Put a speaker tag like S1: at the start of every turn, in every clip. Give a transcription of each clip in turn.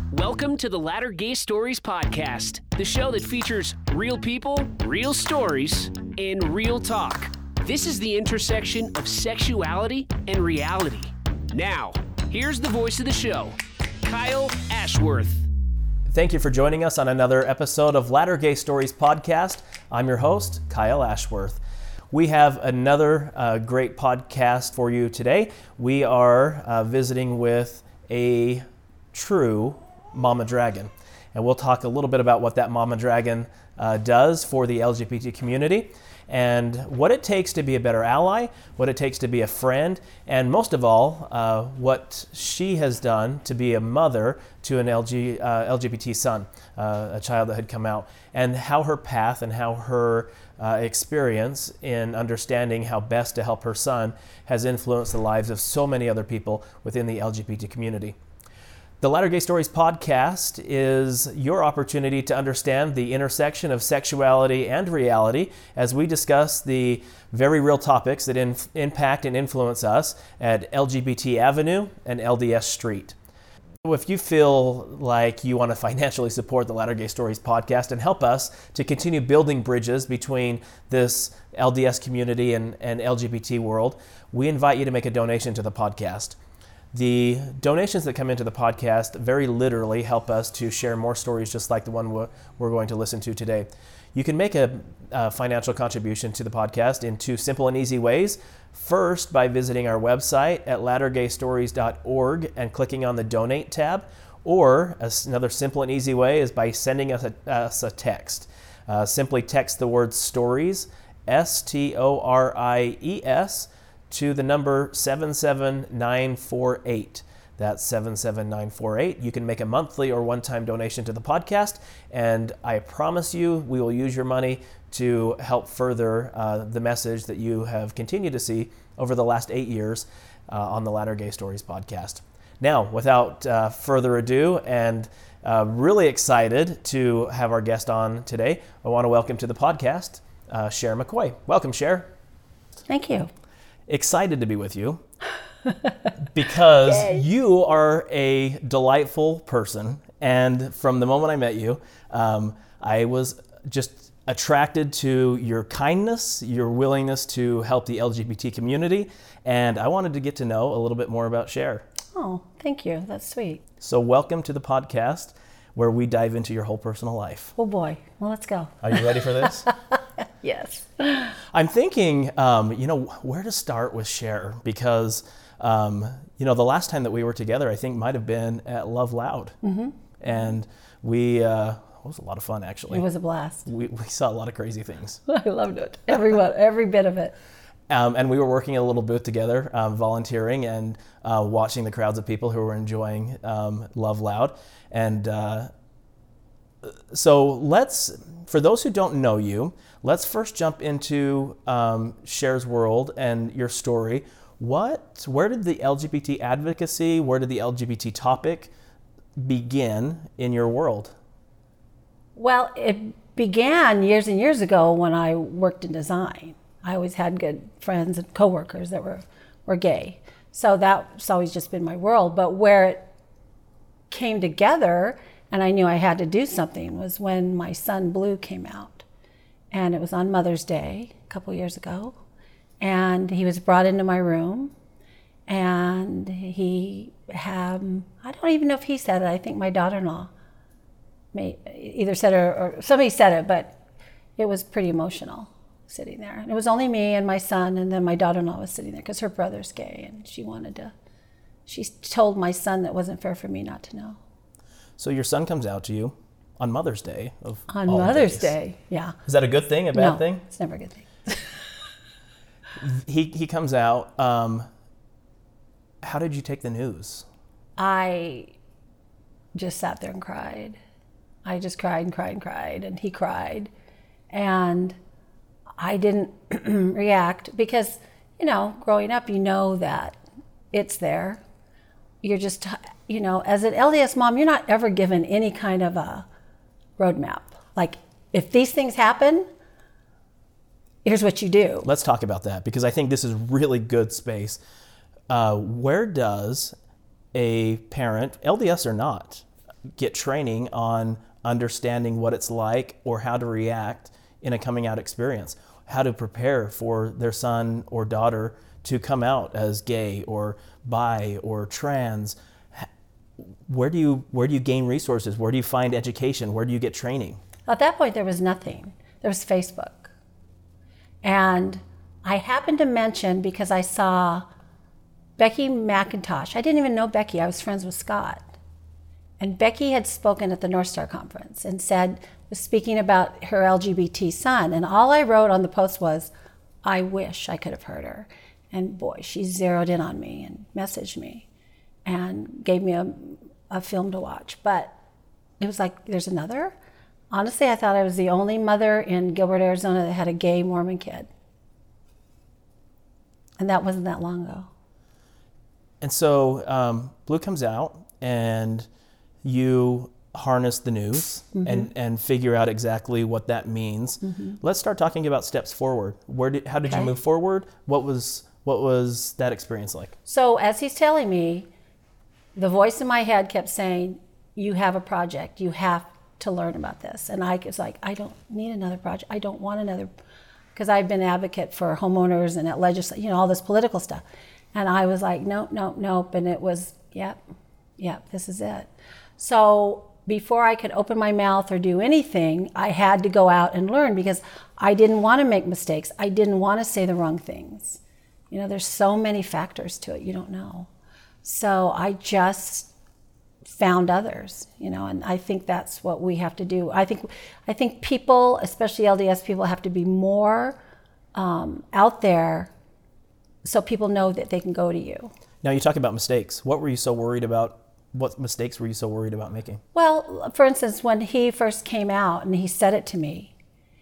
S1: Welcome to the Latter Gay Stories podcast, the show that features real people, real stories, and real talk. This is the intersection of sexuality and reality. Now, here's the voice of the show, Kyle Ashworth.
S2: Thank you for joining us on another episode of Latter Gay Stories podcast. I'm your host, Kyle Ashworth. We have another great podcast for you today. We are visiting with a true Mama Dragon, and we'll talk a little bit about what that Mama Dragon does for the LGBT community and what it takes to be a better ally, what it takes to be a friend, and most of all, what she has done to be a mother to an LGBT son, a child that had come out, and how her path and how her experience in understanding how best to help her son has influenced the lives of so many other people within the LGBT community. The Latter Gay Stories podcast is your opportunity to understand the intersection of sexuality and reality as we discuss the very real topics that impact and influence us at LGBT Avenue and LDS Street. If you feel like you want to financially support the Latter Gay Stories podcast and help us to continue building bridges between this LDS community and LGBT world, we invite you to make a donation to the podcast. The donations that come into the podcast very literally help us to share more stories just like the one we're going to listen to today. You can make a financial contribution to the podcast in two simple and easy ways. First, by visiting our website at lattergaystories.org and clicking on the Donate tab. Or another simple and easy way is by sending us a text. Simply text the word STORIES, STORIES, to the number 77948. That's 77948. You can make a monthly or one-time donation to the podcast, and I promise you we will use your money to help further the message that you have continued to see over the last 8 years on the Latter Gay Stories podcast. Now, without further ado, and really excited to have our guest on today, I want to welcome to the podcast Cher McCoy. Welcome, Cher.
S3: Thank you.
S2: Excited to be with you because you are a delightful person, and from the moment I met you, I was just attracted to your kindness, your willingness to help the LGBT community, and I wanted to get to know a little bit more about Cher.
S3: Oh, thank you. That's sweet.
S2: So welcome to the podcast where we dive into your whole personal life.
S3: Oh boy. Well, let's go.
S2: Are you ready for this?
S3: Yes.
S2: I'm thinking, where to start with Cher, because, the last time that we were together, I think might have been at Love Loud. Mm-hmm. And it was a lot of fun, actually.
S3: It was a blast.
S2: We saw a lot of crazy things.
S3: I loved it. Every bit of it.
S2: And we were working in a little booth together, volunteering and watching the crowds of people who were enjoying Love Loud. And so for those who don't know you, let's first jump into Cher's world and your story. Where did the LGBT advocacy, where did the LGBT topic begin in your world?
S3: Well, it began years and years ago when I worked in design. I always had good friends and coworkers that were gay. So that's always just been my world. But where it came together and I knew I had to do something was when my son Blue came out. And it was on Mother's Day a couple years ago. And he was brought into my room. And he had, I don't even know if he said it. I think my daughter-in-law either said it or somebody said it, but it was pretty emotional sitting there. And it was only me and my son, and then my daughter-in-law was sitting there because her brother's gay, and she told my son that it wasn't fair for me not to know.
S2: So your son comes out to you on Mother's Day of
S3: On
S2: all
S3: Mother's
S2: days.
S3: Day, yeah.
S2: Is that a good thing, a bad thing?
S3: No, it's never a good thing.
S2: He comes out. How did you take the news?
S3: I just sat there and cried. I just cried and cried and cried, and he cried. And I didn't react because, growing up, you know that it's there. You're just, as an LDS mom, you're not ever given any kind of a roadmap. Like, if these things happen, here's what you do.
S2: Let's talk about that, because I think this is really good space. Where does a parent, LDS or not, get training on understanding what it's like or how to react in a coming out experience, how to prepare for their son or daughter to come out as gay or bi or trans. Where do you gain resources? Where do you find education? Where do you get training?
S3: At that point, there was nothing. There was Facebook. And I happened to mention, because I saw Becky McIntosh. I didn't even know Becky. I was friends with Scott. And Becky had spoken at the North Star Conference and was speaking about her LGBT son. And all I wrote on the post was, I wish I could have heard her. And boy, she zeroed in on me and messaged me and gave me a film to watch. But it was like, there's another? Honestly, I thought I was the only mother in Gilbert, Arizona that had a gay Mormon kid. And that wasn't that long ago.
S2: And so Blue comes out and you harness the news and figure out exactly what that means. Let's start talking about steps forward. How did you move forward? What was that experience like?
S3: So as he's telling me, the voice in my head kept saying, you have a project. You have to learn about this. And I was like, I don't need another project. I don't want another, because I've been an advocate for homeowners and at legislature, all this political stuff. And I was like, nope. And it was, yep, this is it. So before I could open my mouth or do anything, I had to go out and learn, because I didn't want to make mistakes. I didn't want to say the wrong things. There's so many factors to it you don't know. So I just found others, and I think that's what we have to do. I think people, especially LDS people, have to be more out there so people know that they can go to you.
S2: Now you talk about mistakes. What mistakes were you so worried about making?
S3: Well, for instance, when he first came out and he said it to me,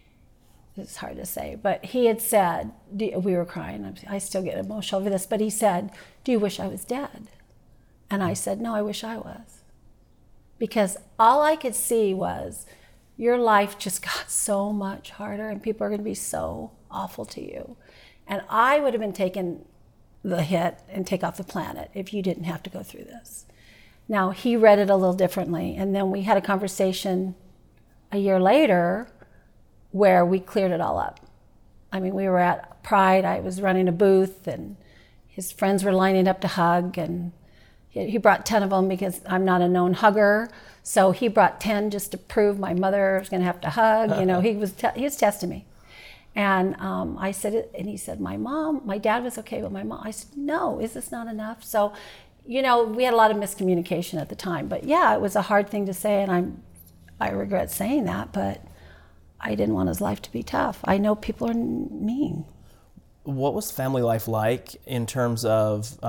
S3: it's hard to say, but he had said, we were crying, I still get emotional over this, but he said, do you wish I was dead? And I said, no, I wish I was. Because all I could see was your life just got so much harder and people are going to be so awful to you. And I would have been taking the hit and take off the planet if you didn't have to go through this. Now, he read it a little differently. And then we had a conversation a year later where we cleared it all up. I mean, we were at Pride. I was running a booth and his friends were lining up to hug, and he brought 10 of them because I'm not a known hugger. So he brought 10 just to prove my mother was going to have to hug. He was testing me. And I said it, and he said, my dad was okay, but my mom, I said, no, is this not enough? So, we had a lot of miscommunication at the time. But yeah, it was a hard thing to say, and I regret saying that, but I didn't want his life to be tough. I know people are mean.
S2: What was family life like in terms of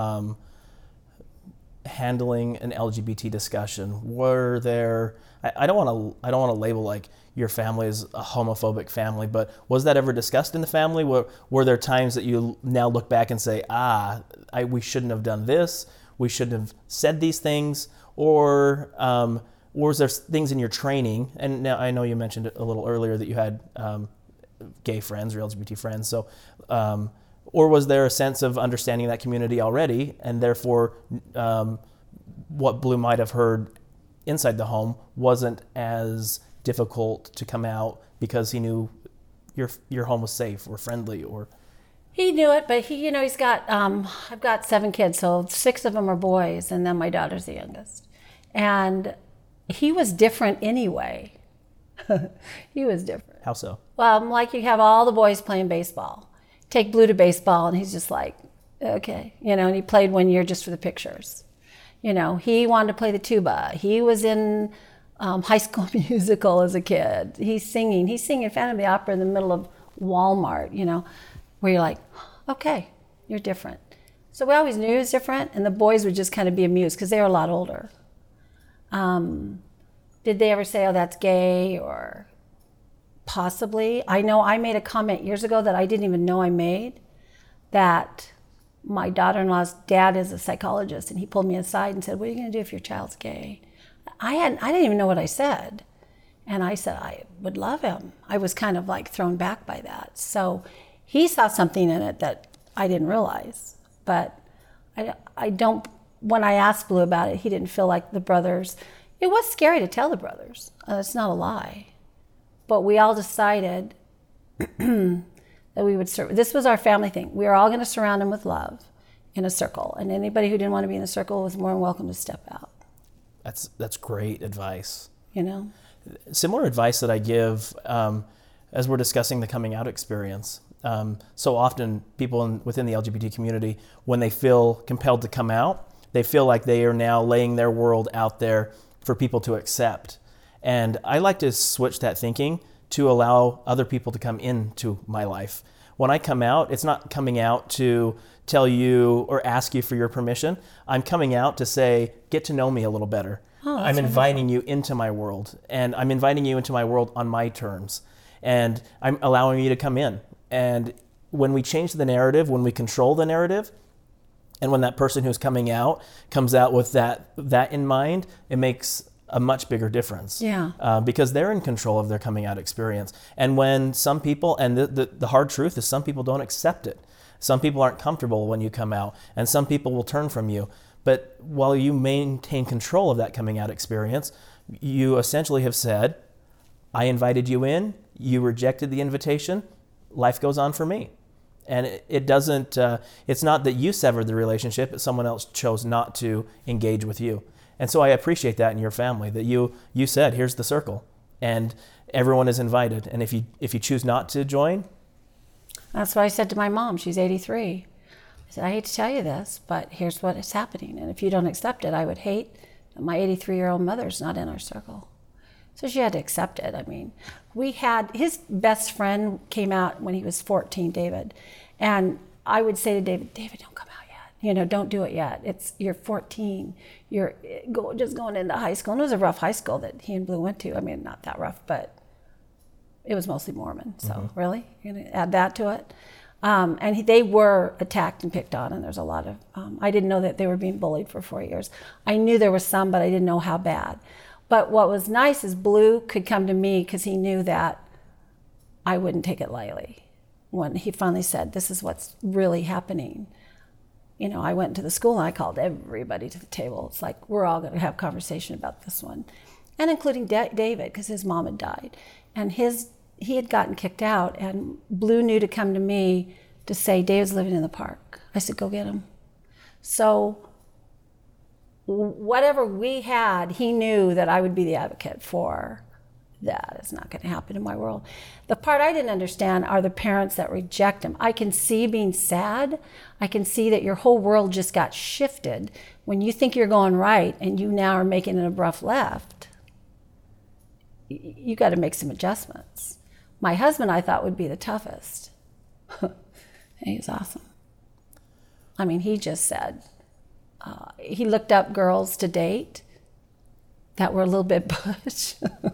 S2: handling an LGBT discussion? Were there, I don't want to label like your family is a homophobic family, but was that ever discussed in the family? Were there times that you now look back and say, we shouldn't have done this, we shouldn't have said these things, or was there things in your training? And now I know you mentioned a little earlier that you had gay friends or LGBT friends, so or was there a sense of understanding that community already, and therefore what Blue might have heard inside the home wasn't as difficult to come out because he knew your home was safe or friendly? Or
S3: he knew it, but he's got I've got 7 kids, so 6 of them are boys, and then my daughter's the youngest, and he was different anyway. He was different.
S2: How so?
S3: Well, like you have all the boys playing baseball. Take Blue to baseball, and he's just like, okay. And he played 1 year just for the pictures. He wanted to play the tuba. He was in High School Musical as a kid. He's singing Phantom of the Opera in the middle of Walmart, where you're like, okay, you're different. So we always knew he was different, and the boys would just kind of be amused because they were a lot older. Did they ever say, oh, that's gay, or possibly? I know I made a comment years ago that I didn't even know I made, that my daughter-in-law's dad is a psychologist, and he pulled me aside and said, what are you going to do if your child's gay? I didn't even know what I said. And I said, I would love him. I was kind of like thrown back by that. So he saw something in it that I didn't realize. But I don't, when I asked Blue about it, he didn't feel like the brothers, It was scary to tell the brothers. It's not a lie. But we all decided that we would serve. This was our family thing. We were all going to surround him with love in a circle. And anybody who didn't want to be in the circle was more than welcome to step out.
S2: That's great advice.
S3: You know?
S2: Similar advice that I give as we're discussing the coming out experience. So often people within the LGBT community, when they feel compelled to come out, they feel like they are now laying their world out there for people to accept. And I like to switch that thinking to allow other people to come into my life. When I come out, it's not coming out to tell you or ask you for your permission. I'm coming out to say, get to know me a little better. I'm inviting you into my world, and I'm inviting you into my world on my terms. And I'm allowing you to come in. And when we change the narrative, when we control the narrative, and when that person who's coming out comes out with that in mind, it makes a much bigger difference.
S3: Yeah.
S2: Because they're in control of their coming out experience. And when some people, and the hard truth is some people don't accept it. Some people aren't comfortable when you come out, and some people will turn from you. But while you maintain control of that coming out experience, you essentially have said, I invited you in, you rejected the invitation, life goes on for me. And it doesn't, it's not that you severed the relationship, but someone else chose not to engage with you. And so I appreciate that in your family, that you said, here's the circle, and everyone is invited. And if you choose not to join.
S3: That's what I said to my mom. She's 83. I said, I hate to tell you this, but here's what is happening. And if you don't accept it, I would hate that my 83-year-old mother's not in our circle. So she had to accept it. I mean, his best friend came out when he was 14, David. And I would say to David, don't come out yet. You know, don't do it yet. You're 14. You're just going into high school. And it was a rough high school that he and Blue went to. I mean, not that rough, but it was mostly Mormon. So really, you're going to add that to it? And they were attacked and picked on, and there's a lot of, I didn't know that they were being bullied for 4 years. I knew there was some, but I didn't know how bad. But what was nice is Blue could come to me because he knew that I wouldn't take it lightly. When he finally said, this is what's really happening. You know, I went to the school and I called everybody to the table. It's like, we're all going to have a conversation about this one. And including David, because his mom had died. And he had gotten kicked out, and Blue knew to come to me to say, David's living in the park. I said, go get him. So whatever we had, he knew that I would be the advocate for. That is not going to happen in my world. The part I didn't understand are the parents that reject him. I can see being sad. I can see that your whole world just got shifted when you think you're going right and you now are making an abrupt left. You got to make some adjustments. My husband, I thought, would be the toughest. He was awesome. I mean, he just said, he looked up girls to date that were a little bit butch.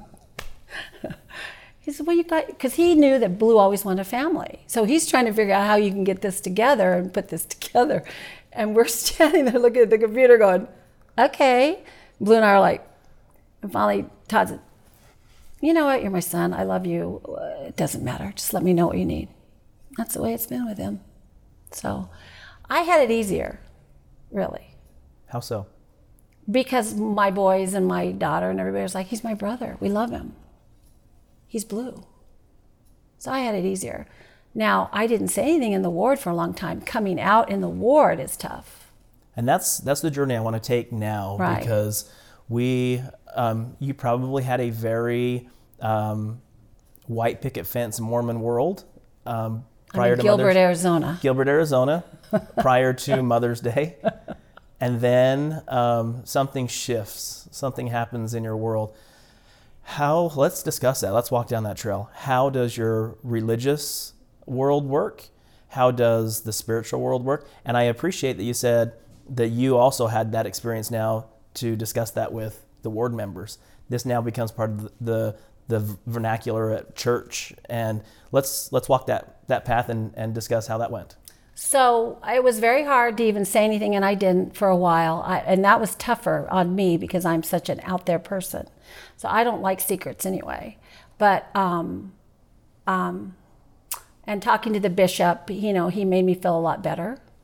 S3: He said, well, you got, because he knew that Blue always wanted a family. So he's trying to figure out how you can get this together and put this together. And we're standing there looking at the computer going, okay. Blue and I are like, and finally Todd said, you know what, you're my son, I love you, it doesn't matter, just let me know what you need. That's the way it's been with him. So I had it easier, really.
S2: How so?
S3: Because my boys and my daughter and everybody was like, he's my brother, we love him. He's Blue. So I had it easier. Now, I didn't say anything in the ward for a long time. Coming out in the ward is tough.
S2: And that's the journey I want to take now, right? Because you probably had a very white picket fence Mormon world prior to
S3: Gilbert, Arizona.
S2: Gilbert, Arizona, prior to Mother's Day. And then something shifts, something happens in your world. Let's discuss that. Let's walk down that trail. How does your religious world work? How does the spiritual world work? And I appreciate that you said that you also had that experience now to discuss that with the ward members. This now becomes part of the vernacular at church. And let's walk that path and discuss how that went.
S3: So it was very hard to even say anything, and I didn't for a while. And that was tougher on me because I'm such an out there person. So I don't like secrets anyway. But, and talking to the bishop, you know, he made me feel a lot better.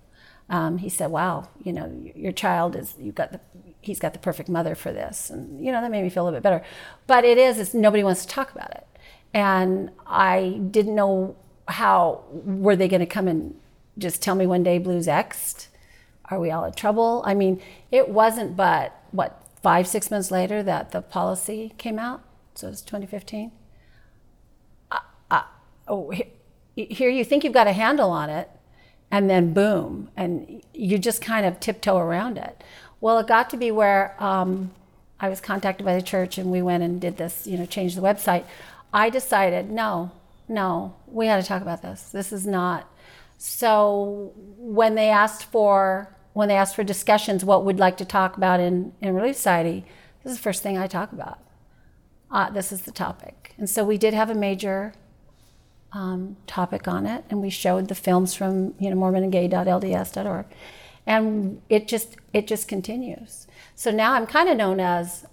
S3: He said, wow, your child he's got the perfect mother for this. And, that made me feel a little bit better. But it's nobody wants to talk about it. And I didn't know how, were they going to come and just tell me one day Blue's exed? Are we all in trouble? I mean, it wasn't but, 5-6 months later that the policy came out? So it was 2015. Here you think you've got a handle on it, and then boom, and you just kind of tiptoe around it. Well, it got to be where I was contacted by the church, and we went and did this, changed the website. I decided, no, we got to talk about this. This is not. So when they asked for discussions, what we'd like to talk about in Relief Society, this is the first thing I talk about. This is the topic. And so we did have a major topic on it, and we showed the films from mormonandgay.lds.org, and it just continues. So now I'm kind of known as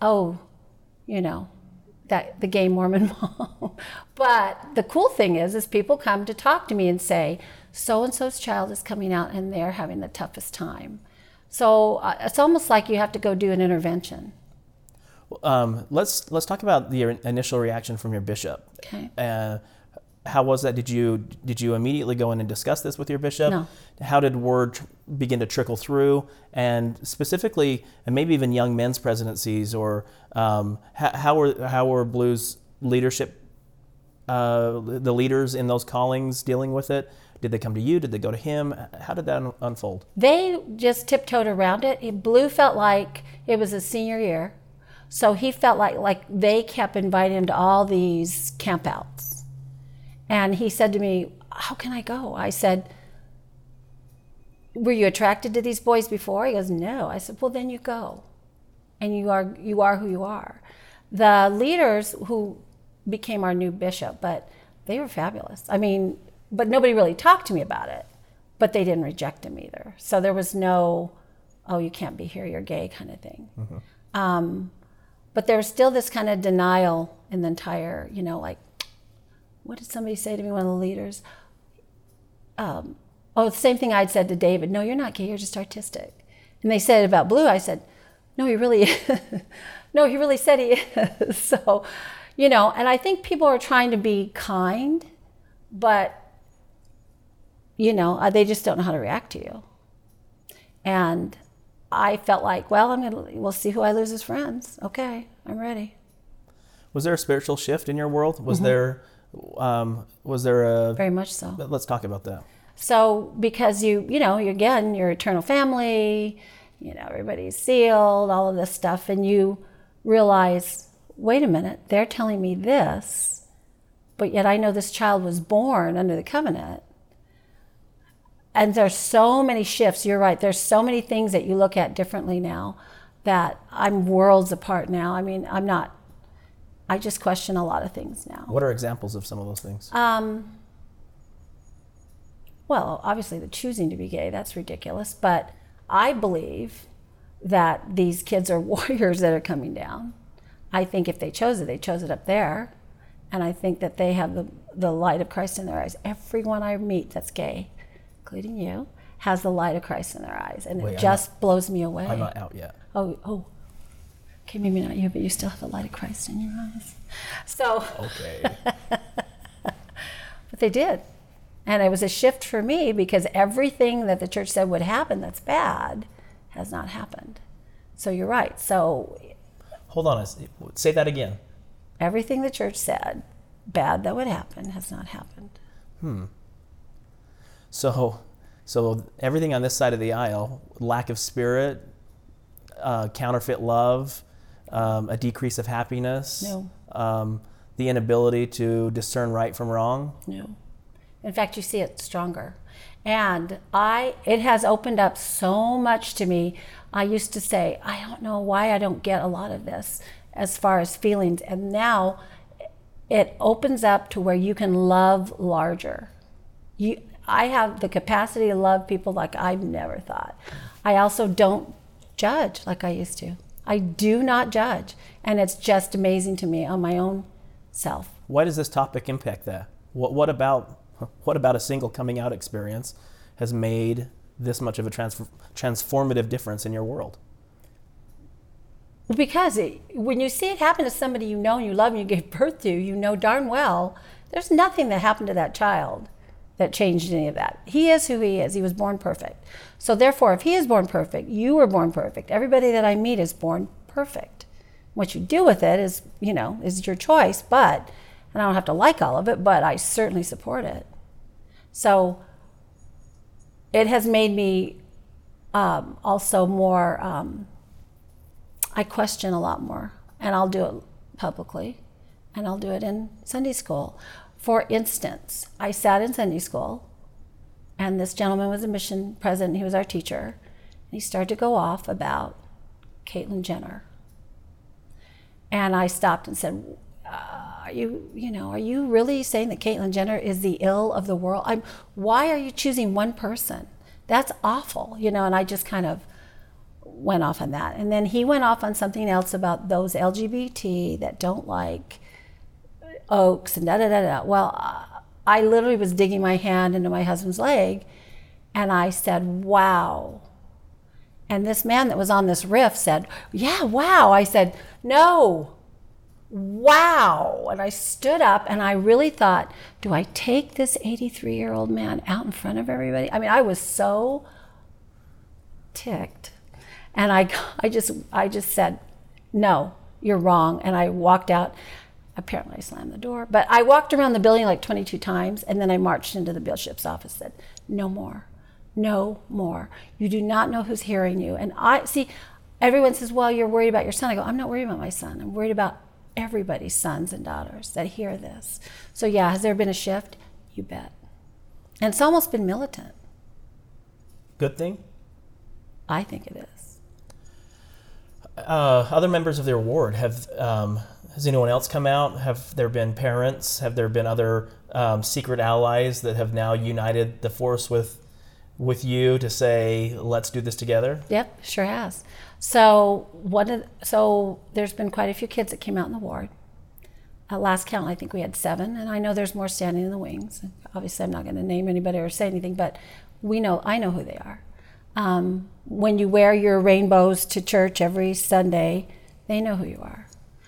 S3: that the gay Mormon mom. But the cool thing is people come to talk to me and say, so and so's child is coming out and they're having the toughest time. So it's almost like you have to go do an intervention.
S2: Let's talk about the initial reaction from your bishop.
S3: Okay.
S2: How was that? Did you immediately go in and discuss this with your bishop?
S3: No.
S2: How did word begin to trickle through? And specifically, and maybe even young men's presidencies, or how were Blue's leadership, the leaders in those callings dealing with it? Did they come to you? Did they go to him? How did that unfold?
S3: They just tiptoed around it. Blue felt like it was his senior year, so he felt like they kept inviting him to all these campouts. And he said to me, how can I go? I said, were you attracted to these boys before? He goes, no. I said, well, then you go. And you are who you are. The leaders who became our new bishop, but they were fabulous. I mean, but nobody really talked to me about it, but they didn't reject him either. So there was no, oh, you can't be here, you're gay kind of thing. Mm-hmm. But there was still this kind of denial in the entire, what did somebody say to me, one of the leaders? The same thing I'd said to David. No, you're not gay, you're just artistic. And they said about Blue, I said, no, he really said he is. So, and I think people are trying to be kind, but, they just don't know how to react to you. And I felt like, well, we'll see who I lose as friends. Okay, I'm ready.
S2: Was there a spiritual shift in your world? Was
S3: Mm-hmm.
S2: Was there a...
S3: Very much so.
S2: Let's talk about that.
S3: So because you're eternal family, everybody's sealed, all of this stuff, and you realize, wait a minute, they're telling me this, but yet I know this child was born under the covenant. And there's so many shifts, you're right, there's so many things that you look at differently now that I'm worlds apart now. I just question a lot of things now.
S2: What are examples of some of those things?
S3: Well, obviously the choosing to be gay, that's ridiculous. But I believe that these kids are warriors that are coming down. I think if they chose it up there. And I think that they have the light of Christ in their eyes. Everyone I meet that's gay, including you, has the light of Christ in their eyes. And it just blows me away.
S2: I'm not out yet.
S3: Oh. Okay, maybe not you, but you still have the light of Christ in your eyes. So.
S2: Okay.
S3: But they did. And it was a shift for me because everything that the church said would happen that's bad has not happened. So you're right. So.
S2: Hold on. Say that again.
S3: Everything the church said bad that would happen has not happened.
S2: So everything on this side of the aisle, lack of spirit, counterfeit love, a decrease of happiness,
S3: No.
S2: The inability to discern right from wrong.
S3: No. In fact, you see it stronger. And it has opened up so much to me. I used to say, I don't know why I don't get a lot of this as far as feelings. And now it opens up to where you can love larger. I have the capacity to love people like I've never thought. I also don't judge like I used to. I do not judge. And it's just amazing to me on my own self.
S2: Why does this topic impact that? What about a single coming out experience has made this much of a transformative difference in your world?
S3: Because when you see it happen to somebody you know and you love and you gave birth to, you know darn well there's nothing that happened to that child that changed any of that. He is who he is. He was born perfect. So therefore, if he is born perfect, you were born perfect. Everybody that I meet is born perfect. What you do with it is, is your choice, and I don't have to like all of it, but I certainly support it. So it has made me also more, I question a lot more, and I'll do it publicly, and I'll do it in Sunday school. For instance, I sat in Sunday school, and this gentleman was a mission president. He was our teacher. And he started to go off about Caitlyn Jenner. And I stopped and said, are you really saying that Caitlyn Jenner is the ill of the world? Why are you choosing one person? That's awful, and I just kind of went off on that. And then he went off on something else about those LGBT that don't like Oaks and da-da-da-da. Well, I literally was digging my hand into my husband's leg, and I said, wow. And this man that was on this riff said, yeah, wow. I said, no, wow. And I stood up, and I really thought, do I take this 83-year-old man out in front of everybody? I mean, I was so ticked. And I just said, no, you're wrong. And I walked out. Apparently I slammed the door, but I walked around the building like 22 times, and then I marched into the bishop's office and said, no more, no more. You do not know who's hearing you. And everyone says, well, you're worried about your son. I go, I'm not worried about my son. I'm worried about everybody's sons and daughters that hear this. So yeah, has there been a shift? You bet. And it's almost been militant.
S2: Good thing?
S3: I think it is.
S2: Other members of their ward, has anyone else come out? Have there been parents? Have there been other secret allies that have now united the force with you to say, let's do this together?
S3: Yep, sure has. So there's been quite a few kids that came out in the ward. At last count, I think we had 7, and I know there's more standing in the wings. Obviously, I'm not going to name anybody or say anything, but I know who they are. When you wear your rainbows to church every Sunday, they know who you are.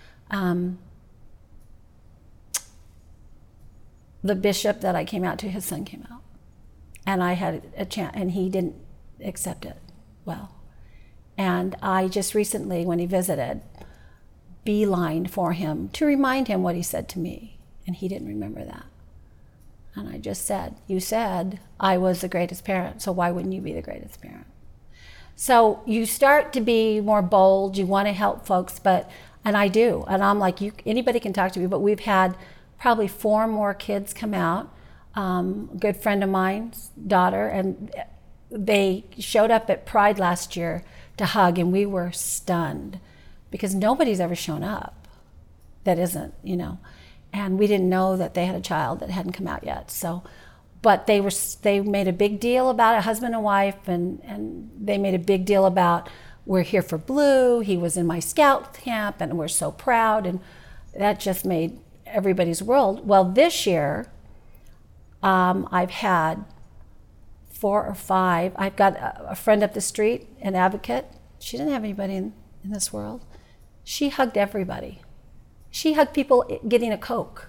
S3: The bishop that I came out to, his son came out, and I had a chance, and he didn't accept it well. And I just recently, when he visited, beelined for him to remind him what he said to me, and he didn't remember that. And I just said, you said I was the greatest parent, so why wouldn't you be the greatest parent? So you start to be more bold, you want to help folks, and I do, and I'm like, anybody can talk to me, but we've had probably 4 more kids come out. A good friend of mine's daughter, and they showed up at Pride last year to hug, and we were stunned because nobody's ever shown up that isn't, and we didn't know that they had a child that hadn't come out yet. So, but they made a big deal about it, husband and wife, and they made a big deal about, we're here for Blue, he was in my scout camp, and we're so proud, and that just made everybody's world. Well, this year, I've had 4 or 5. I've got a friend up the street, an advocate. She didn't have anybody in this world. She hugged everybody. She hugged people getting a Coke.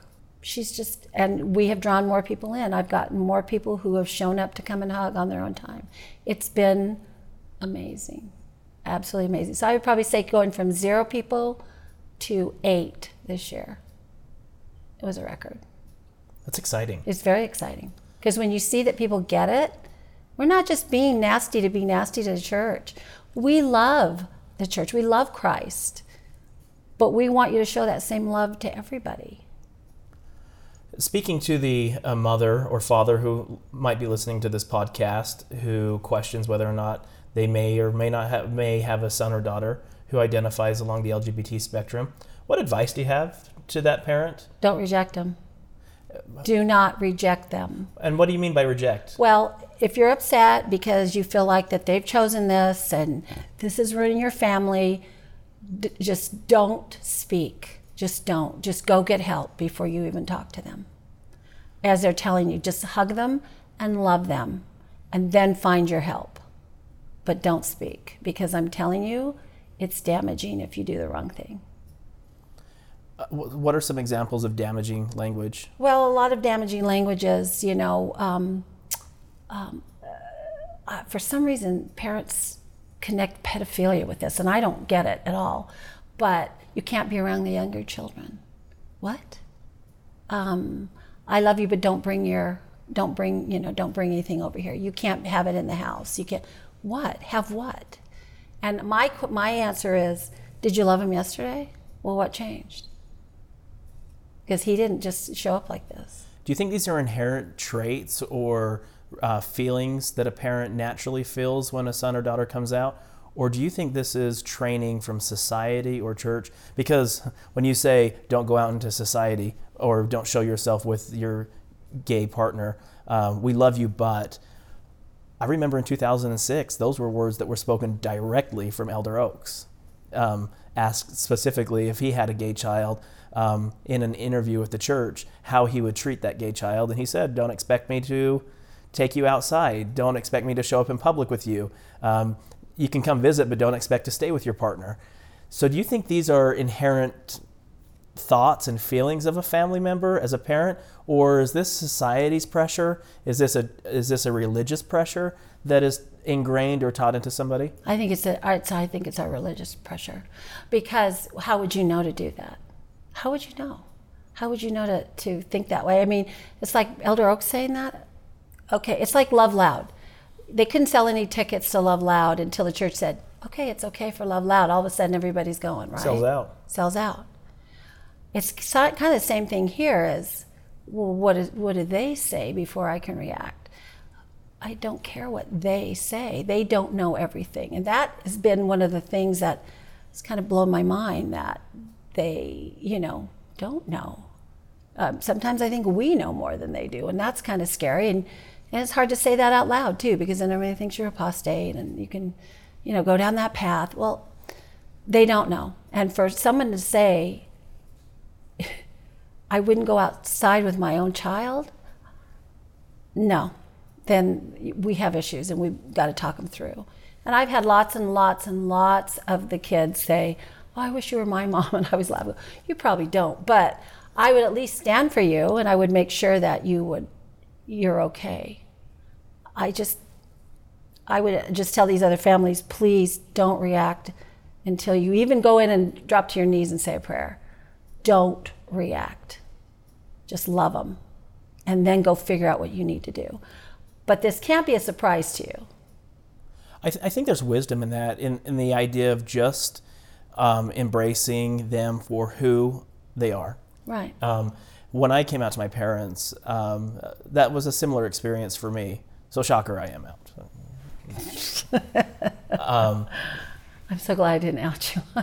S3: And we have drawn more people in. I've gotten more people who have shown up to come and hug on their own time. It's been amazing, absolutely amazing. So I would probably say going from 0 people to 8 this year. It was a record.
S2: That's exciting.
S3: It's very exciting. Because when you see that people get it, we're not just being nasty to be nasty to the church. We love the church. We love Christ. But we want you to show that same love to everybody.
S2: Speaking to the mother or father who might be listening to this podcast, who questions whether or not they may or may not have a son or daughter who identifies along the LGBT spectrum, what advice do you have to that parent?
S3: Don't reject them. Do not reject them.
S2: And what do you mean by reject?
S3: Well, if you're upset because you feel like that they've chosen this and this is ruining your family, just don't speak. Just don't. Just go get help before you even talk to them. As they're telling you, just hug them and love them and then find your help. But don't speak, because I'm telling you, it's damaging if you do the wrong thing.
S2: What are some examples of damaging language?
S3: Well, a lot of damaging languages, for some reason, parents connect pedophilia with this, and I don't get it at all. But you can't be around the younger children. What? I love you, but don't bring anything over here. You can't have it in the house. You can't. What? Have what? And my answer is, did you love him yesterday? Well, what changed? Because he didn't just show up like this.
S2: Do you think these are inherent traits or feelings that a parent naturally feels when a son or daughter comes out? Or do you think this is training from society or church? Because when you say don't go out into society or don't show yourself with your gay partner, we love you, but I remember in 2006, those were words that were spoken directly from Elder Oaks. Asked specifically if he had a gay child in an interview with the church, how he would treat that gay child. And he said, don't expect me to take you outside. Don't expect me to show up in public with you. You can come visit, but don't expect to stay with your partner. So do you think these are inherent thoughts and feelings of a family member as a parent, or is this society's pressure? Is this a religious pressure that is ingrained or taught into somebody?
S3: I think it's a religious pressure, because how would you know to do that? How would you know? How would you know to think that way? I mean, it's like Elder Oaks saying that. Okay, it's like Love Loud. They couldn't sell any tickets to Love Loud until the church said, okay, it's okay for Love Loud. All of a sudden, everybody's going, right?
S2: Sells out.
S3: Sells out. It's kind of the same thing here as, well, what do they say before I can react? I don't care what they say. They don't know everything. And that has been one of the things that has kind of blown my mind, that they, don't know. Sometimes I think we know more than they do, and that's kind of scary. And it's hard to say that out loud, too, because then everybody thinks you're apostate and you can, go down that path. Well, they don't know. And for someone to say, I wouldn't go outside with my own child, no, then we have issues and we've got to talk them through. And I've had lots and lots and lots of the kids say, oh, I wish you were my mom, and I was laughing. You probably don't, but I would at least stand for you, and I would make sure that you're okay. I would just tell these other families, please don't react until you even go in and drop to your knees and say a prayer. Don't react. Just love them, and then go figure out what you need to do. But this can't be a surprise to you.
S2: I think there's wisdom in that, in the idea of just embracing them for who they are.
S3: Right.
S2: When I came out to my parents, that was a similar experience for me. So shocker, I am out.
S3: I'm so glad I didn't out you.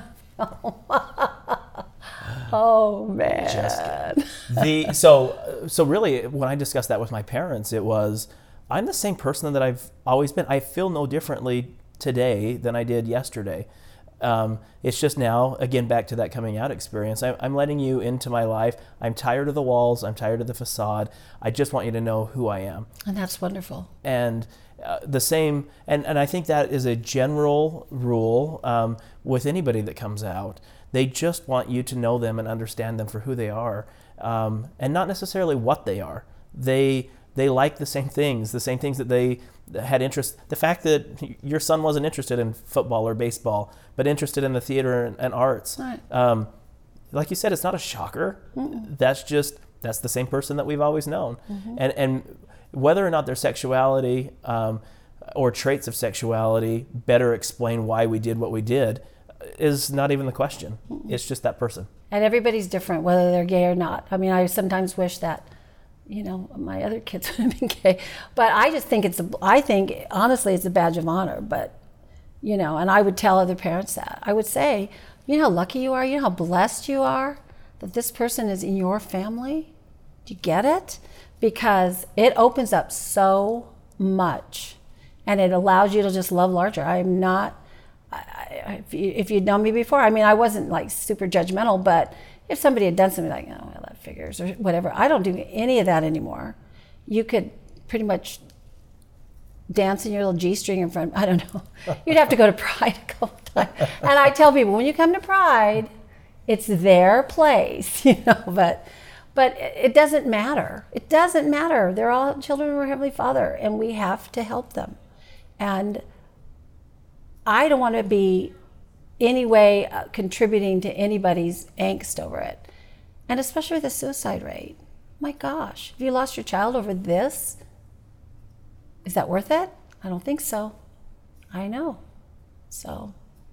S3: Oh man.
S2: So really, when I discussed that with my parents, it was, I'm the same person that I've always been. I feel no differently today than I did yesterday. It's just now, again, back to that coming out experience. I'm letting you into my life. I'm tired of the walls. I'm tired of the facade. I just want you to know who I am.
S3: And that's wonderful.
S2: And the same, and I think that is a general rule with anybody that comes out. They just want you to know them and understand them for who they are, and not necessarily what they are. They like the same things that they had interest. The fact that your son wasn't interested in football or baseball, but interested in the theater and arts. Right. Like you said, it's not a shocker. Mm-mm. That's the same person that we've always known. Mm-hmm. And whether or not their sexuality or traits of sexuality better explain why we did what we did is not even the question. Mm-mm. It's just that person. And
S3: everybody's different, whether they're gay or not. I mean, I sometimes wish that my other kids would have been gay. But I just think honestly, it's a badge of honor. But, and I would tell other parents that. I would say, how lucky you are, how blessed you are that this person is in your family. Do you get it? Because it opens up so much, and it allows you to just love larger. I'm not, if you'd known me before, I wasn't like super judgmental, but if somebody had done something like, well, that figures, or whatever, I don't do any of that anymore. You could pretty much dancing your little G-string in front. I don't know. You'd have to go to Pride a couple times. And I tell people, when you come to Pride, it's their place, but it doesn't matter. It doesn't matter. They're all children of our Heavenly Father, and we have to help them. And I don't want to be any way contributing to anybody's angst over it. And especially with the suicide rate. My gosh, if you lost your child over this, is that worth it? I don't think so. I know. So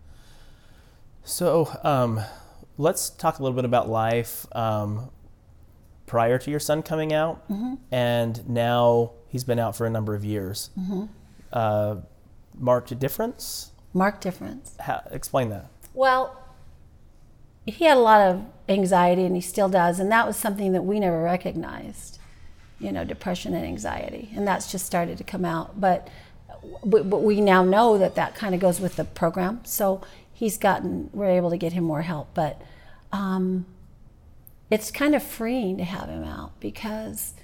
S2: let's talk a little bit about life prior to your son coming out, and now he's been out for a number of years. Marked difference?
S3: Marked difference.
S2: Explain that.
S3: Well, he had a lot of anxiety, and he still does, and that was something that we never recognized, depression and anxiety, and that's just started to come out. But we now know that kind of goes with the program, so we're able to get him more help. But it's kind of freeing to have him out because,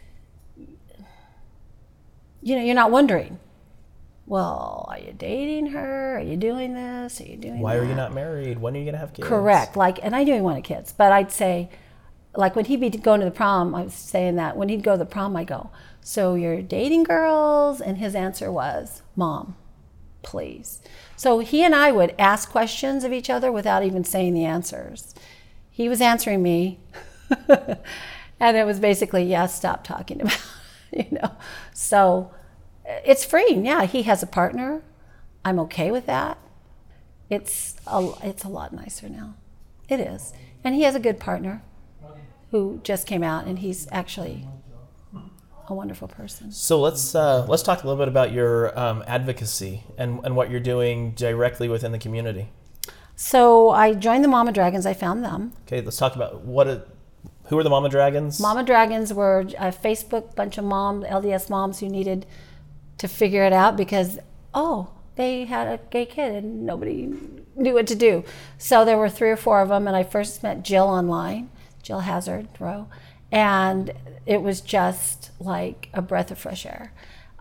S3: you're not wondering, well, are you dating her? Are you doing this? Are you doing that?
S2: Why are you not married? When are you going to have kids?
S3: Correct. And I knew he wanted kids, but I'd say, when he'd be going to the prom, I was saying that when he'd go to the prom, I go, so you're dating girls? And his answer was, Mom, please. So he and I would ask questions of each other without even saying the answers. He was answering me, and it was basically, yes, stop talking about it, So it's freeing. Yeah, he has a partner. I'm okay with that. It's a lot nicer now. It is. And he has a good partner who just came out, and he's actually a wonderful person.
S2: So let's talk a little bit about your advocacy and what you're doing directly within the community.
S3: So I joined the Mama Dragons. I found them.
S2: Okay, let's talk about who are the Mama Dragons? Mama
S3: Dragons were a Facebook bunch of LDS moms who needed to figure it out because, they had a gay kid and nobody knew what to do. So there were 3 or 4 of them, and I first met Jill online, Jill Hazard Rowe, and it was just like a breath of fresh air.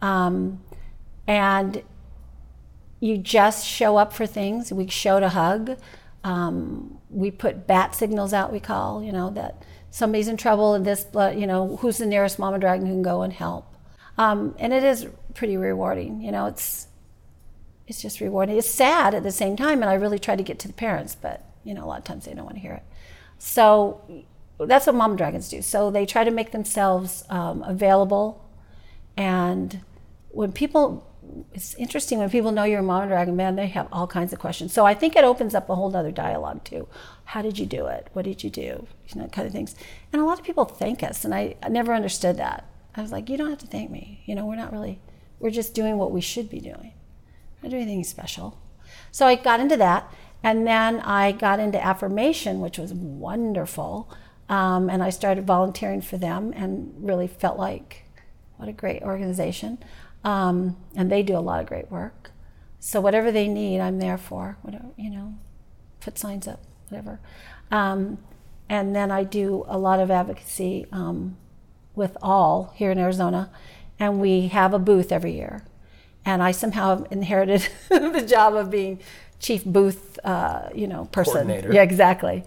S3: And you just show up for things. We showed a hug. We put bat signals out, we call, that somebody's in trouble and this, who's the nearest Mama Dragon who can go and help. And it is pretty rewarding. It's just rewarding. It's sad at the same time, and I really try to get to the parents, but, a lot of times they don't want to hear it. So that's what Mama Dragons do. So they try to make themselves available, and it's interesting when people know you're a Mama Dragon, man, they have all kinds of questions. So I think it opens up a whole other dialogue too. How did you do it? What did you do? Kind of things. And a lot of people thank us, and I never understood that. I was like, you don't have to thank me. We're just doing what we should be doing. Not doing anything special. So I got into that, and then I got into Affirmation, which was wonderful. And I started volunteering for them and really felt like, what a great organization. And they do a lot of great work. So whatever they need, I'm there for. Whatever, put signs up, whatever. And then I do a lot of advocacy with All here in Arizona, and we have a booth every year. And I somehow inherited the job of being chief booth, person.
S2: Coordinator.
S3: Yeah, exactly.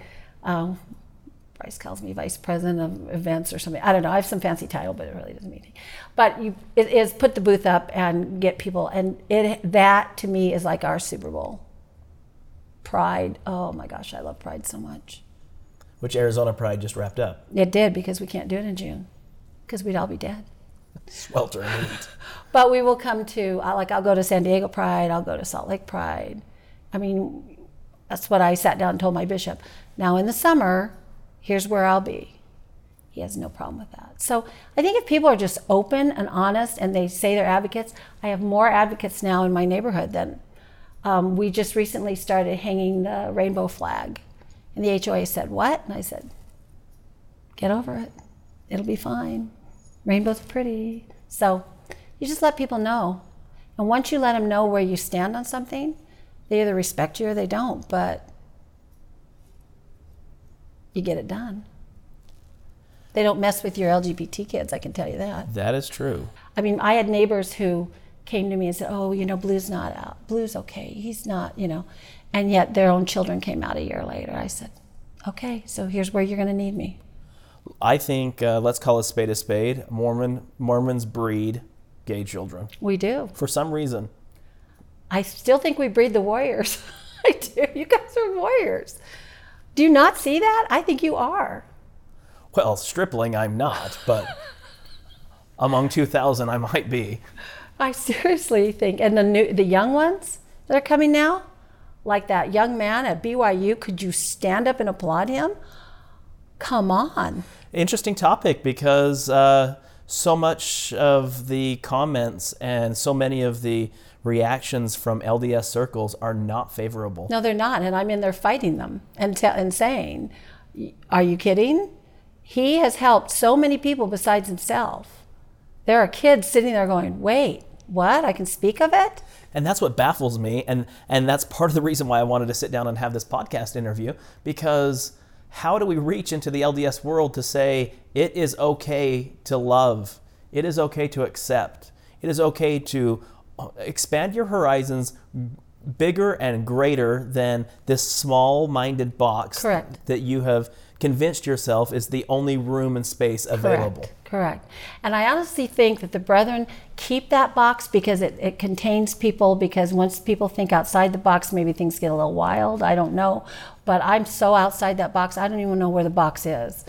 S3: Bryce calls me vice president of events or something. I don't know. I have some fancy title, but it really doesn't mean anything. But it is put the booth up and get people, and that to me is like our Super Bowl. Pride. Oh my gosh, I love Pride so much.
S2: Which Arizona Pride just wrapped up.
S3: It did, because we can't do it in June, because we'd all be dead.
S2: Sweltering heat.
S3: But we will come to, I'll go to San Diego Pride, I'll go to Salt Lake Pride. I mean, that's what I sat down and told my bishop. Now in the summer, here's where I'll be. He has no problem with that. So I think if people are just open and honest and they say they're advocates, I have more advocates now in my neighborhood than we just recently started hanging the rainbow flag. And the HOA said, what? And I said, get over it. It'll be fine. Rainbows are pretty. So you just let people know. And once you let them know where you stand on something, they either respect you or they don't, but you get it done. They don't mess with your LGBT kids, I can tell you that.
S2: That is true.
S3: I mean, I had neighbors who came to me and said, oh, Blue's not out. Blue's okay. He's not, And yet their own children came out a year later. I said, okay, so here's where you're going to need me.
S2: I think, let's call a spade a spade. Mormons breed gay children.
S3: We do.
S2: For some reason.
S3: I still think we breed the warriors. I do. You guys are warriors. Do you not see that? I think you are.
S2: Well, stripling I'm not, but among 2,000 I might be.
S3: I seriously think, and the young ones that are coming now, like that young man at BYU, could you stand up and applaud him? Come on.
S2: Interesting topic, because so much of the comments and so many of the reactions from LDS circles are not favorable.
S3: No, they're not, and I'm in there fighting them and saying, are you kidding? He has helped so many people besides himself. There are kids sitting there going, wait, what? I can speak of it?
S2: And that's what baffles me, and that's part of the reason why I wanted to sit down and have this podcast interview, because how do we reach into the LDS world to say it is okay to love, it is okay to accept, it is okay to expand your horizons bigger and greater than this small-minded box
S3: Correct.
S2: that you have convinced yourself is the only room and space available.
S3: Correct. And I honestly think that the brethren keep that box because it contains people, because once people think outside the box, maybe things get a little wild. I don't know. But I'm so outside that box, I don't even know where the box is.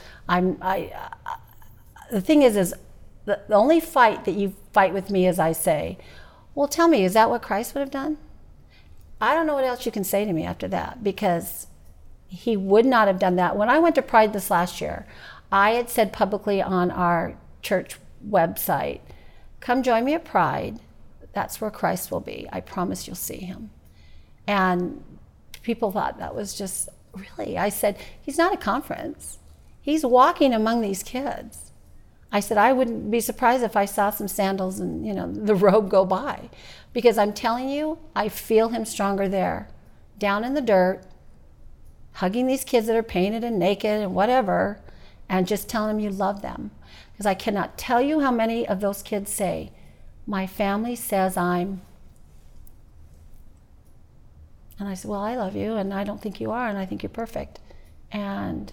S3: The thing is the only fight that you fight with me is I say, well, tell me, is that what Christ would have done? I don't know what else you can say to me after that, because he would not have done that. When I went to Pride this last year, I had said publicly on our church website, come join me at Pride. That's where Christ will be. I promise you'll see him. And people thought that was just, really? I said, he's not a conference. He's walking among these kids. I said, I wouldn't be surprised if I saw some sandals and, the robe go by. Because I'm telling you, I feel him stronger there, down in the dirt, hugging these kids that are painted and naked and whatever, and just telling them you love them. Because I cannot tell you how many of those kids say, my family says I'm... And I said, well, I love you, and I don't think you are, and I think you're perfect. And,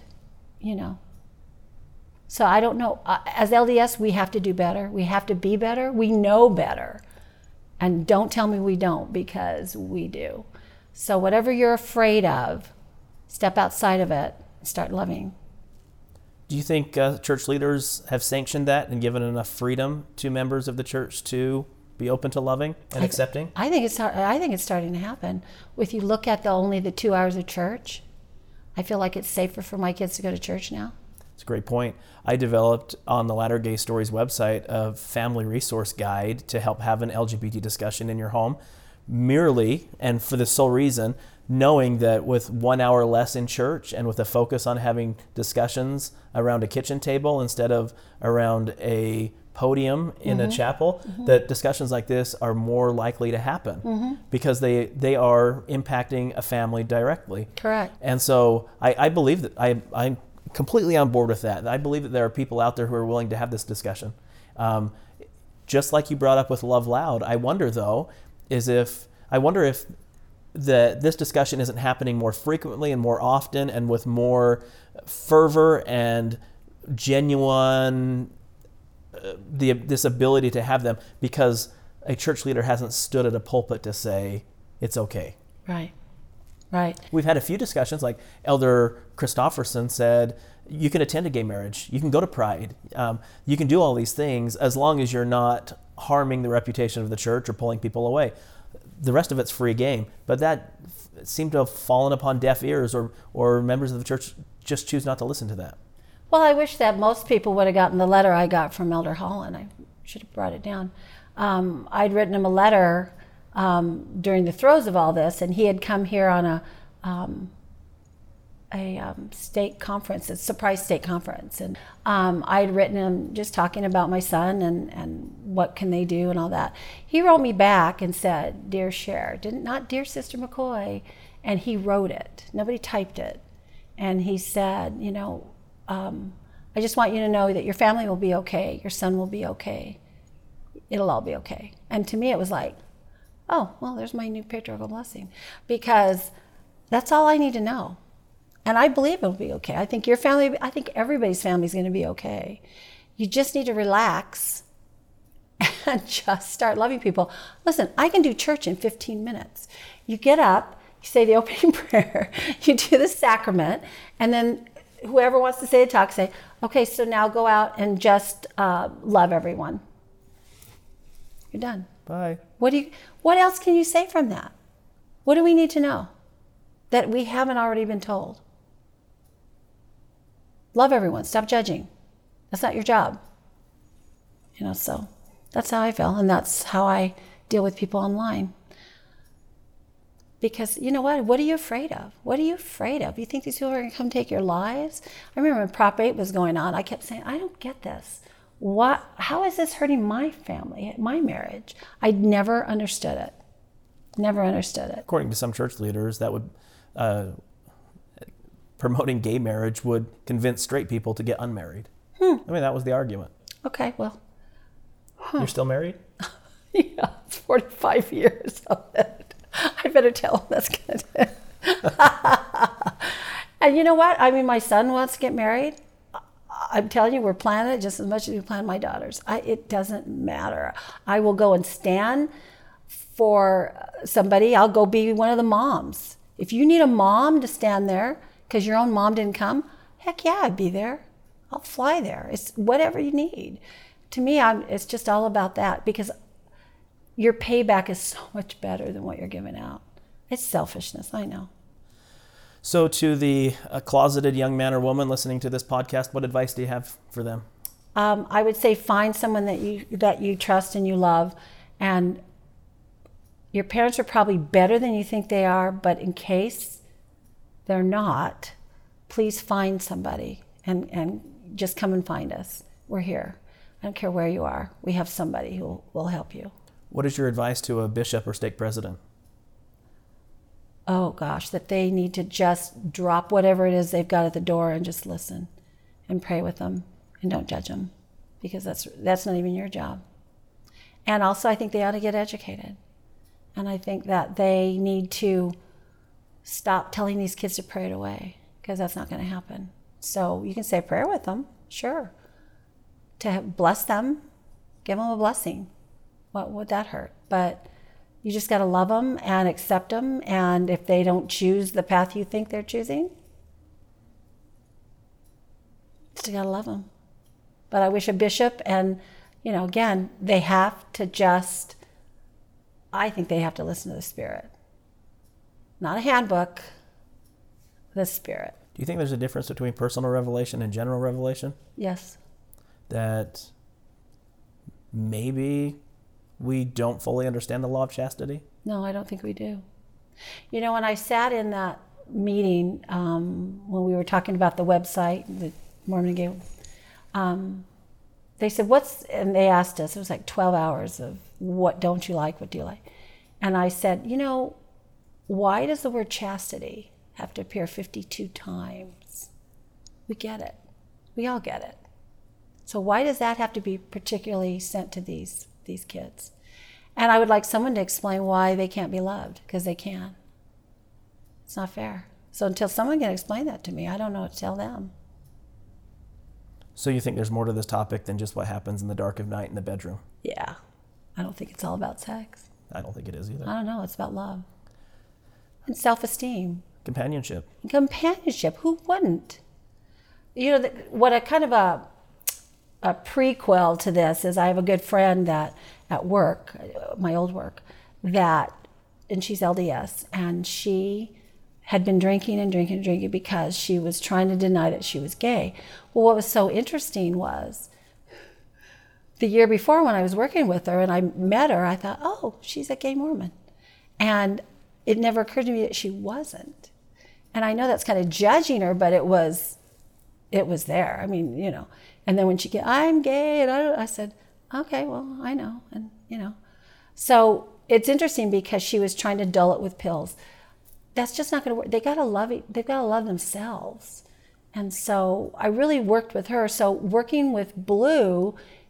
S3: So I don't know. As LDS, we have to do better. We have to be better. We know better. And don't tell me we don't, because we do. So whatever you're afraid of, step outside of it and start loving.
S2: Do you think church leaders have sanctioned that and given enough freedom to members of the church to be open to loving and accepting?
S3: I think it's starting to happen. If you look at only the 2 hours of church, I feel like it's safer for my kids to go to church now.
S2: It's a great point. I developed on the Latter Gay Stories website a family resource guide to help have an LGBT discussion in your home, merely and for the sole reason, knowing that with 1 hour less in church and with a focus on having discussions around a kitchen table instead of around a podium in a chapel, that discussions like this are more likely to happen because they are impacting a family directly.
S3: Correct.
S2: And so I believe that I'm completely on board with that. I believe that there are people out there who are willing to have this discussion. Just like you brought up with Love Loud, I wonder if this discussion isn't happening more frequently and more often and with more fervor and genuine this ability to have them because a church leader hasn't stood at a pulpit to say it's okay.
S3: Right.
S2: We've had a few discussions, like Elder Christofferson said, you can attend a gay marriage, you can go to Pride, you can do all these things as long as you're not harming the reputation of the church or pulling people away. The rest of it's free game, but that seemed to have fallen upon deaf ears, or members of the church just choose not to listen to that.
S3: Well, I wish that most people would have gotten the letter I got from Elder Holland. I should have brought it down. I'd written him a letter during the throes of all this, and he had come here on a state conference, a surprise state conference, and I'd written him just talking about my son and what can they do and all that. He wrote me back and said, "Dear Cher," not "Dear Sister McCoy," and he wrote it. Nobody typed it, and he said, I just want you to know that your family will be okay, your son will be okay. it'll all be okay. And to me, it was like, oh, well, there's my new patriarchal blessing, because that's all I need to know. And I believe it'll be okay. I think your family, I think everybody's family is going to be okay. You just need to relax and just start loving people. Listen, I can do church in 15 minutes. You get up, you say the opening prayer, you do the sacrament, and then whoever wants to say the talk, say, okay, so now go out and just love everyone. You're done.
S2: Bye.
S3: What else can you say from that? What do we need to know that we haven't already been told? Love everyone. Stop judging. That's not your job. So that's how I feel, and that's how I deal with people online. Because you know what? What are you afraid of? What are you afraid of? You think these people are going to come take your lives? I remember when Prop 8 was going on, I kept saying, I don't get this. How is this hurting my family, my marriage? I never understood it. Never understood it.
S2: According to some church leaders, that would promoting gay marriage would convince straight people to get unmarried. I mean, that was the argument.
S3: Okay, well.
S2: You're still married?
S3: Yeah, it's 45 years of it. I better tell him that's good. And you know what? I mean, my son wants to get married. I'm telling you, we're planning it just as much as we plan my daughters. It doesn't matter. I will go and stand for somebody. I'll go be one of the moms. If you need a mom to stand there because your own mom didn't come, heck yeah, I'd be there. I'll fly there. It's whatever you need. To me, it's just all about that, because your payback is so much better than what you're giving out. It's selfishness, I know.
S2: So to the closeted young man or woman listening to this podcast, what advice do you have for them?
S3: I would say find someone that you trust and you love, and your parents are probably better than you think they are, but in case they're not, please find somebody and just come and find us. We're here. I don't care where you are. We have somebody who will help you.
S2: What is your advice to a bishop or stake president?
S3: Oh gosh, that they need to just drop whatever it is they've got at the door and just listen and pray with them and don't judge them, because that's not even your job. And also, I think they ought to get educated. And I think that they need to stop telling these kids to pray it away, because that's not going to happen. So you can say a prayer with them, sure. To bless them, give them a blessing. What would that hurt? But you just got to love them and accept them. And if they don't choose the path you think they're choosing, you still got to love them. But I wish a bishop, and, again, they have to I think they have to listen to the Spirit. Not a handbook, the Spirit.
S2: Do you think there's a difference between personal revelation and general revelation?
S3: Yes.
S2: That maybe we don't fully understand the law of chastity?
S3: No, I don't think we do. When I sat in that meeting, when we were talking about the website, the Mormon Gay, they said, and they asked us, it was like 12 hours of what don't you like, what do you like? And I said, why does the word chastity have to appear 52 times? We get it. We all get it. So why does that have to be particularly sent to these kids? And I would like someone to explain why they can't be loved, because they can. It's not fair. So until someone can explain that to me, I don't know what to tell them.
S2: So you think there's more to this topic than just what happens in the dark of night in the bedroom?
S3: Yeah. I don't think it's all about sex.
S2: I don't think it is either.
S3: I don't know. It's about love and self-esteem.
S2: Companionship.
S3: And companionship. Who wouldn't? What a kind of a prequel to this is, I have a good friend that at work, my old work, and she's LDS, and she had been drinking because she was trying to deny that she was gay. Well, what was so interesting was, the year before when I was working with her and I met her, I thought, oh, she's a gay Mormon. And it never occurred to me that she wasn't. And I know that's kind of judging her, but it was there. I mean, And then when she get, I'm gay, and I said, okay, well, I know, and So it's interesting because she was trying to dull it with pills. That's just not going to work. They've got to love themselves. And so I really worked with her. So working with Blue,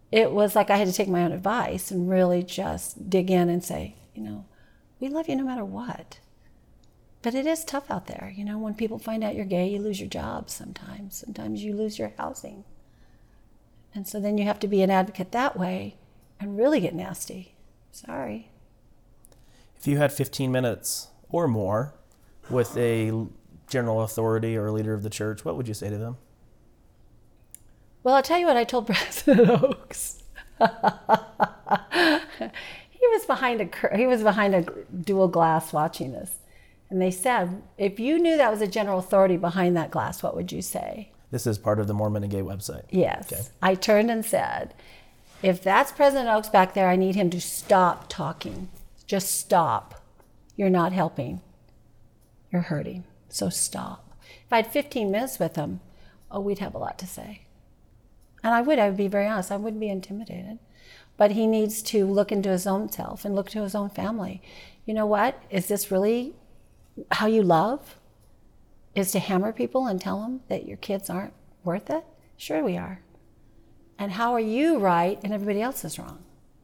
S3: it was like I had to take my own advice and really just dig in and say, we love you no matter what. But it is tough out there. When people find out you're gay, you lose your job sometimes. Sometimes you lose your housing. And so then you have to be an advocate that way and really get nasty. Sorry.
S2: If you had 15 minutes or more with a general authority or a leader of the church, what would you say to them?
S3: Well, I'll tell you what I told President Oaks. He was behind a dual glass watching this. And they said, if you knew that was a general authority behind that glass, what would you say?
S2: This is part of the Mormon and Gay website.
S3: Yes.
S2: Okay.
S3: I turned and said, if that's President Oaks back there, I need him to stop talking. Just stop. You're not helping. You're hurting. So stop. If I had 15 minutes with him, we'd have a lot to say. And I would be very honest. I wouldn't be intimidated. But he needs to look into his own self and look to his own family. You know what? Is this really how you love? Is to hammer people and tell them that your kids aren't worth it? Sure we are. And how are you right and everybody else is wrong?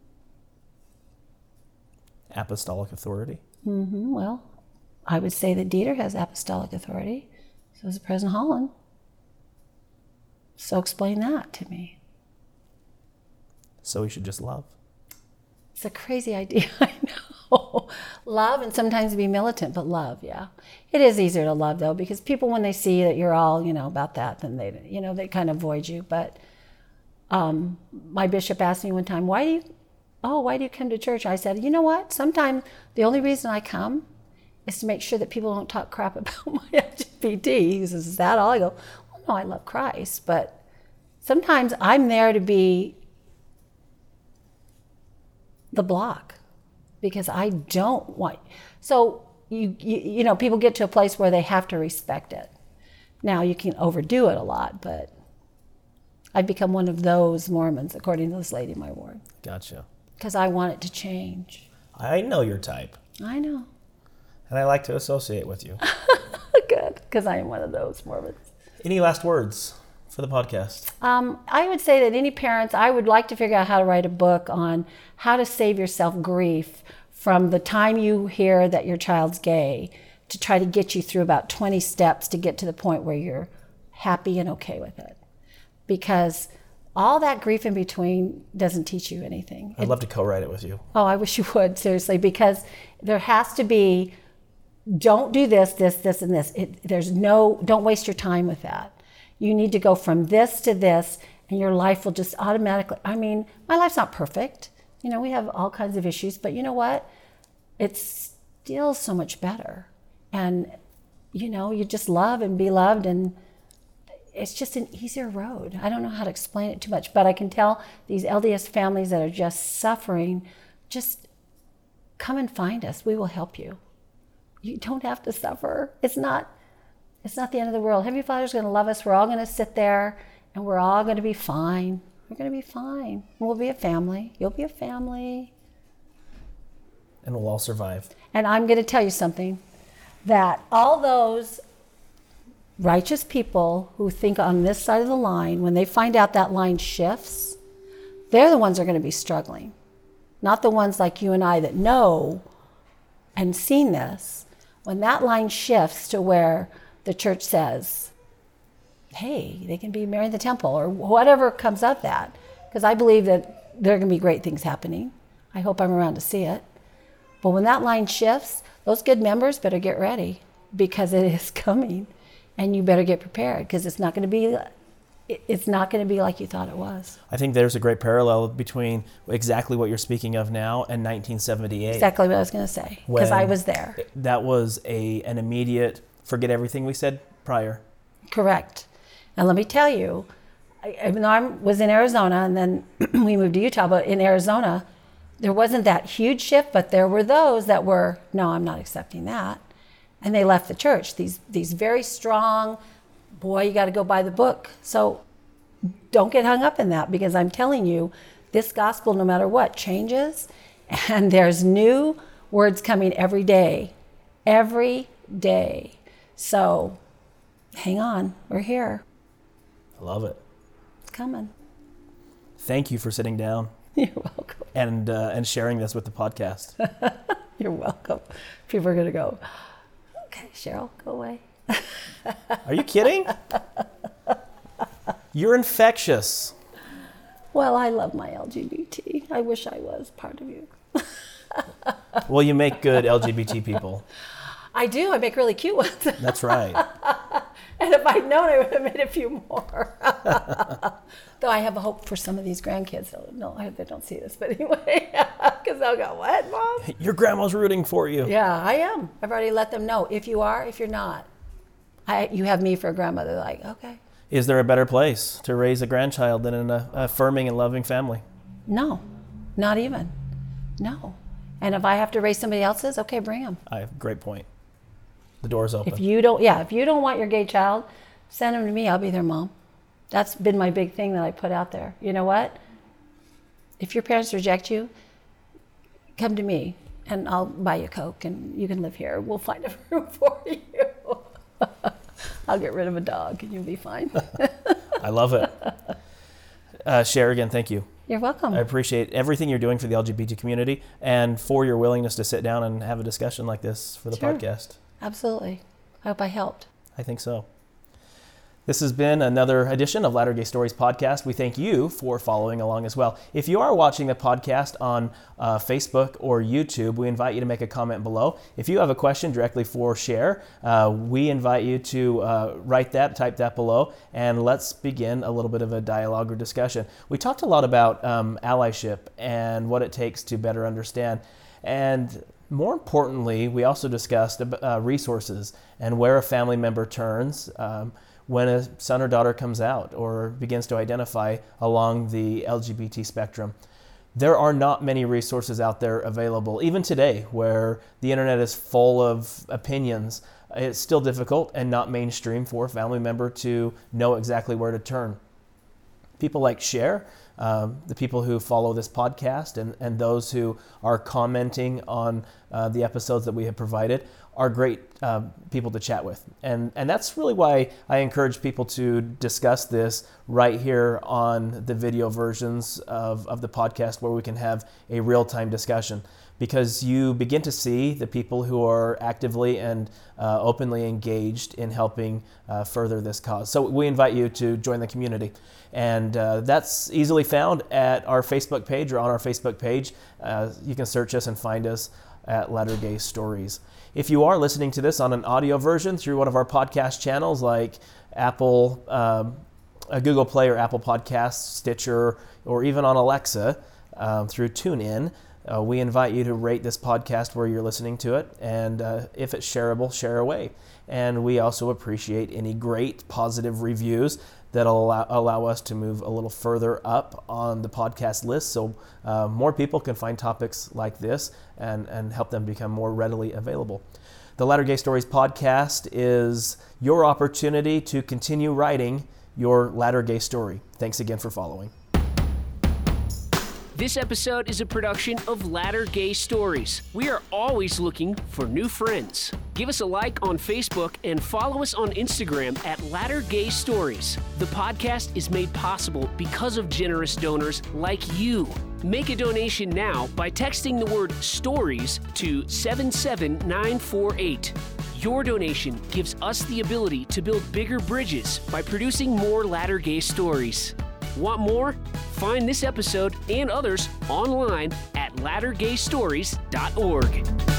S2: Apostolic authority?
S3: Mm-hmm. Well, I would say that Dieter has apostolic authority. So does President Holland. So explain that to me.
S2: So we should just love.
S3: It's a crazy idea, I know. Love and sometimes be militant, but love, yeah. It is easier to love, though, because people, when they see that you're all, about that, then they kind of avoid you. But my bishop asked me one time, why do you come to church? I said, you know what? Sometimes the only reason I come is to make sure that people don't talk crap about my LGBT. He says, is that all? I go, well, no, I love Christ, but sometimes I'm there to be the block because I don't want. So you know, people get to a place where they have to respect it. Now you can overdo it a lot, but I've become one of those Mormons, according to this lady in my ward.
S2: Gotcha.
S3: Because I want it to change.
S2: I know your type.
S3: I know.
S2: And I like to associate with you.
S3: Good, because I am one of those Mormons.
S2: Any last words for the podcast?
S3: I would say that any parents, I would like to figure out how to write a book on how to save yourself grief from the time you hear that your child's gay to try to get you through about 20 steps to get to the point where you're happy and okay with it. Because all that grief in between doesn't teach you anything.
S2: I'd love to co-write it with you.
S3: Oh, I wish you would, seriously, because there has to be, don't do this, and this. Don't waste your time with that. You need to go from this to this, and your life will just automatically, my life's not perfect. We have all kinds of issues, but you know what? It's still so much better. And, you just love and be loved, and it's just an easier road. I don't know how to explain it too much, but I can tell these LDS families that are just suffering, just come and find us. We will help you. You don't have to suffer. It's not the end of the world. Heavenly Father's going to love us. We're all going to sit there, and we're all going to be fine. We're going to be fine. We'll be a family. You'll be a family.
S2: And we'll all survive.
S3: And I'm going to tell you something, that all those righteous people who think on this side of the line, when they find out that line shifts, they're the ones that are going to be struggling. Not the ones like you and I that know and seen this. When that line shifts to where the church says, hey, they can be married in the temple, or whatever comes of that, because I believe that there are going to be great things happening. I hope I'm around to see it. But when that line shifts, those good members better get ready, because it is coming. And you better get prepared, because it's not going to be like you thought it was.
S2: I think there's a great parallel between exactly what you're speaking of now and 1978.
S3: Exactly what I was going to say, because I was there.
S2: That was an immediate, forget everything we said prior.
S3: Correct. And let me tell you, I was in Arizona, and then we moved to Utah, but in Arizona, there wasn't that huge shift, but there were those that were, no, I'm not accepting that. And they left the church. These very strong, boy, you got to go by the book. So don't get hung up in that, because I'm telling you, this gospel, no matter what, changes. And there's new words coming every day. Every day. So hang on. We're here.
S2: I love it.
S3: It's coming.
S2: Thank you for sitting down
S3: You're welcome.
S2: and sharing this with the podcast.
S3: You're welcome. People are going to go, okay, Cheryl, go away.
S2: Are you kidding? You're infectious.
S3: Well, I love my LGBT. I wish I was part of you.
S2: Well, you make good LGBT people.
S3: I do. I make really cute ones.
S2: That's right.
S3: And if I'd known, I would have made a few more. Though I have a hope for some of these grandkids. No, I hope they don't see this. But anyway, because they'll go, what, Mom?
S2: Your grandma's rooting for you.
S3: Yeah, I am. I've already let them know. If you are, if you're not, you have me for a grandmother. Like, okay.
S2: Is there a better place to raise a grandchild than in a affirming and loving family?
S3: No, not even. No. And if I have to raise somebody else's, okay, bring them.
S2: I have a great point. The door's open.
S3: If you don't want your gay child, send them to me. I'll be their mom. That's been my big thing that I put out there. You know what? If your parents reject you, come to me and I'll buy you Coke and you can live here. We'll find a room for you. I'll get rid of a dog and you'll be fine.
S2: I love it. Cher, again, thank you.
S3: You're welcome.
S2: I appreciate everything you're doing for the LGBT community and for your willingness to sit down and have a discussion like this for the podcast.
S3: Absolutely. I hope I helped.
S2: I think so. This has been another edition of Latter Gay Stories podcast. We thank you for following along as well. If you are watching the podcast on Facebook or YouTube, we invite you to make a comment below. If you have a question directly for Cher, we invite you to type that below, and let's begin a little bit of a dialogue or discussion. We talked a lot about allyship and what it takes to better understand. And more importantly, we also discussed resources and where a family member turns when a son or daughter comes out or begins to identify along the LGBT spectrum. There are not many resources out there available, even today, where the internet is full of opinions. It's still difficult and not mainstream for a family member to know exactly where to turn. People like Cher, the people who follow this podcast and those who are commenting on the episodes that we have provided are great people to chat with. And that's really why I encourage people to discuss this right here on the video versions of the podcast where we can have a real-time discussion, because you begin to see the people who are actively and openly engaged in helping further this cause. So we invite you to join the community. And that's easily found at our Facebook page or on our Facebook page. You can search us and find us at Latter Gay Stories. If you are listening to this on an audio version through one of our podcast channels like Apple, Google Play or Apple Podcasts, Stitcher, or even on Alexa through TuneIn, we invite you to rate this podcast where you're listening to it. And if it's shareable, share away. And we also appreciate any great positive reviews that'll allow us to move a little further up on the podcast list so more people can find topics like this and help them become more readily available. The Latter Gay Stories podcast is your opportunity to continue writing your Latter Gay story. Thanks again for following.
S1: This episode is a production of Latter Gay Stories. We are always looking for new friends. Give us a like on Facebook and follow us on Instagram at Latter Gay Stories. The podcast is made possible because of generous donors like you. Make a donation now by texting the word STORIES to 77948. Your donation gives us the ability to build bigger bridges by producing more Latter Gay Stories. Want more? Find this episode and others online at lattergaystories.org.